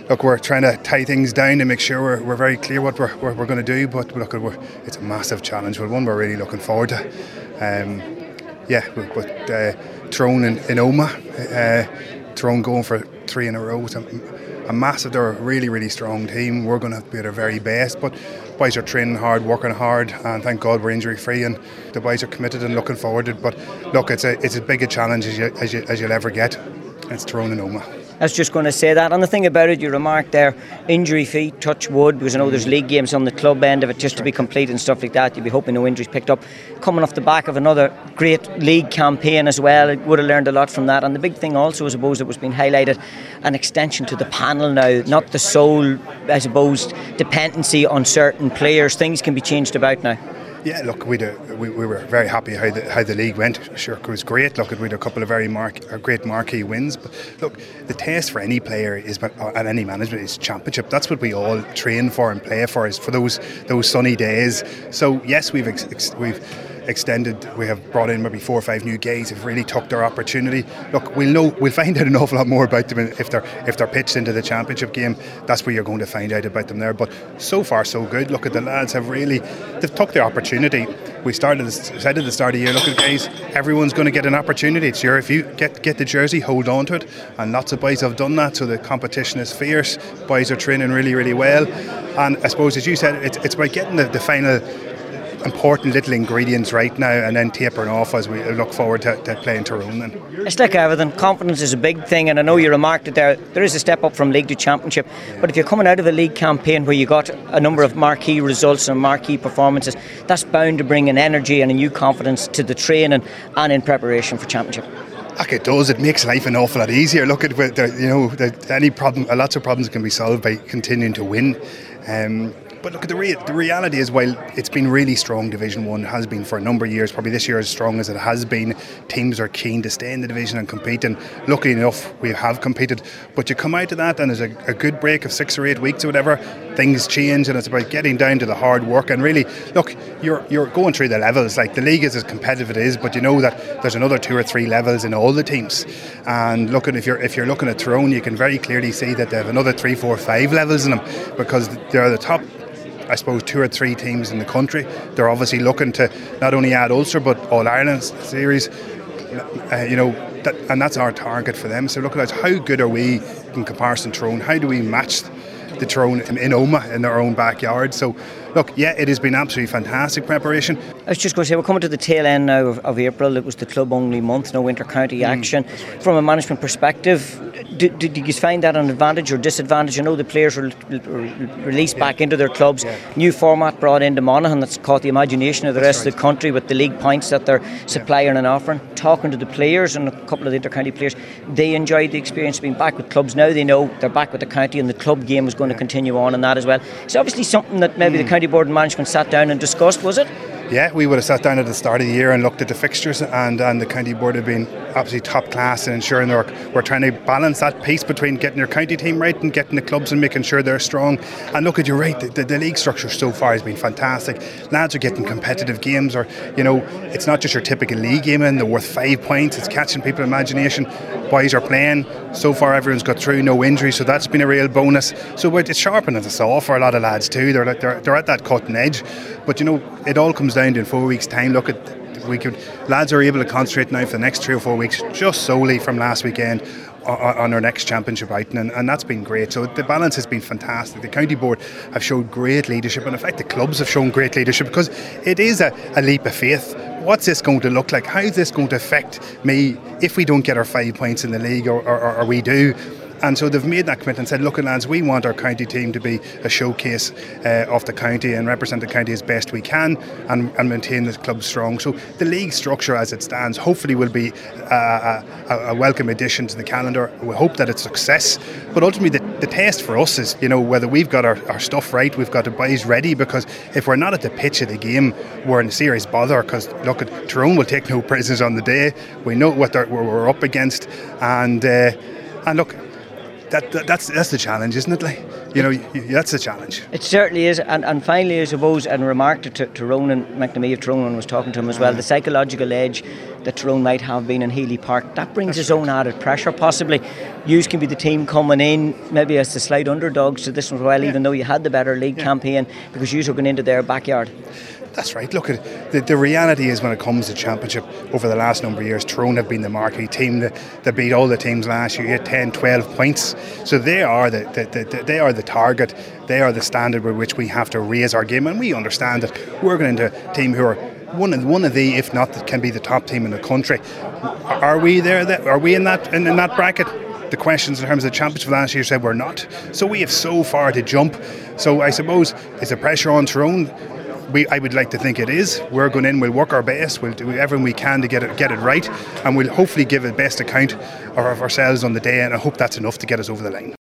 look, we're trying to tie things down and make sure we're very clear what we're going to do. But look, it's a massive challenge, but one we're really looking forward to. With Tyrone in Omagh, Tyrone going for 3 in a row. It's a massive, they're a really, really strong team. We're going to have to be at our very best, but boys are training hard, working hard, and thank God we're injury free, and the boys are committed and looking forward to it. But look, it's as big a challenge as you'll ever get. It's Tyrone and Omagh. I was just going to say that. And the thing about it, you remarked there, injury free, touch wood, because I know there's league games on the club end of it just to be complete and stuff like that. You'd be hoping no injuries picked up. Coming off the back of another great league campaign as well, it would have learned a lot from that. And the big thing also, I suppose, that was being highlighted, an extension to the panel now, not the sole, I suppose, dependency on certain players. Things can be changed about now. Yeah, look, we were very happy how the league went. Sure, it was great. Look, we had a couple of very great marquee wins. But look, the test for any player and any management is championship. That's what we all train for and play for, is for those sunny days. So yes, we've extended. We have brought in maybe 4 or 5 new guys who've really took their opportunity. Look, we'll find out an awful lot more about them if they're pitched into the championship game. That's where you're going to find out about them there. But so far so good. Look, at the lads they've took the opportunity. We said at the start of the year, look at guys, everyone's going to get an opportunity. It's if you get the jersey, hold on to it, and lots of boys have done that. So the competition is fierce. Boys are training really, really well, and I suppose, as you said, it's about getting the final important little ingredients right now, and then tapering off as we look forward to playing Tyrone then. It's like everything. Confidence is a big thing, and I know you remarked it there is a step up from league to championship, but if you're coming out of a league campaign where you got a number of marquee results and marquee performances, that's bound to bring an energy and a new confidence to the training and in preparation for championship. Look, it does. It makes life an awful lot easier. Look at any problem. Lots of problems can be solved by continuing to win. But look, the reality is, while it's been really strong, Division 1 has been for a number of years, probably this year as strong as it has been. Teams are keen to stay in the division and compete, and luckily enough we have competed. But you come out of that and there's a good break of 6 or 8 weeks or whatever, things change, and it's about getting down to the hard work. And really, look, you're going through the levels. Like, the league is as competitive it is, but you know that there's another 2 or 3 levels in all the teams. And looking, if you're looking at Tyrone, you can very clearly see that they have another 3, 4, 5 levels in them, because they're the top, I suppose, 2 or 3 teams in the country. They're obviously looking to not only add Ulster but All Ireland series, and that's our target for them. So look at how good are we in comparison to Tyrone? How do we match the Tyrone in Omagh in their own backyard? So look, yeah, it has been absolutely fantastic preparation. I was just going to say, we're coming to the tail end now of April. It was the club only month, no inter-county action. Right. From a management perspective, did you find that an advantage or disadvantage? I know the players were released back into their clubs. Yeah. New format brought into Monaghan that's caught the imagination of the rest of the country with the league points that they're supplying and offering. Talking to the players and a couple of the inter-county players, they enjoyed the experience of being back with clubs. Now they know they're back with the county, and the club game is going to continue on in that as well. It's obviously something that maybe the county board and management sat down and discussed, was it? Yeah, we would have sat down at the start of the year and looked at the fixtures, and the county board have been absolutely top class in ensuring we're trying to balance that piece between getting your county team right and getting the clubs and making sure they're strong. And look, you're right, the league structure so far has been fantastic. Lads are getting competitive games, or it's not just your typical league game they're worth 5 points. It's catching people's imagination. Boys are playing. So far everyone's got through, no injuries, so that's been a real bonus. So it's sharpening the saw for a lot of lads too. They're at that cutting edge. But it all comes down to, in 4 weeks' time, lads are able to concentrate now for the next 3 or 4 weeks just solely from last weekend on our next championship outing, and that's been great. So the balance has been fantastic. The county board have showed great leadership, and in fact the clubs have shown great leadership, because it is a leap of faith. What's this going to look like? How is this going to affect me if we don't get our 5 points in the league, or we do? And so they've made that commitment and said, look, lads, we want our county team to be a showcase of the county and represent the county as best we can, and maintain the club strong. So the league structure as it stands hopefully will be a welcome addition to the calendar. We hope that it's a success. But ultimately the test for us is, whether we've got our stuff right, we've got the boys ready, because if we're not at the pitch of the game, we're in serious bother, because look, Tyrone will take no prisoners on the day. We know what we're up against, and look, that's the challenge, isn't it? Like, that's the challenge. It certainly is. And finally, I suppose, and remarked to Ronan McNamee, if Ronan was talking to him as well, the psychological edge that Tyrone might have been in Healy Park, that brings its own added pressure, possibly. Yous can be the team coming in, maybe as the slight underdogs to this one as well, even though you had the better league campaign, because yous are going into their backyard. That's right. Look, the reality is when it comes to championship, over the last number of years, Tyrone have been the marquee team that beat all the teams last year, 10, 12 points. So they are they are the target. They are the standard with which we have to raise our game, and we understand that we're going into a team who are one of the, if not, can be the top team in the country. Are we there? Are we in that bracket? The questions in terms of the championship last year said we're not. So we have so far to jump. So I suppose is the pressure on Tyrone? I would like to think it is. We're going in, we'll work our best, we'll do everything we can to get it right, and we'll hopefully give the best account of ourselves on the day, and I hope that's enough to get us over the line.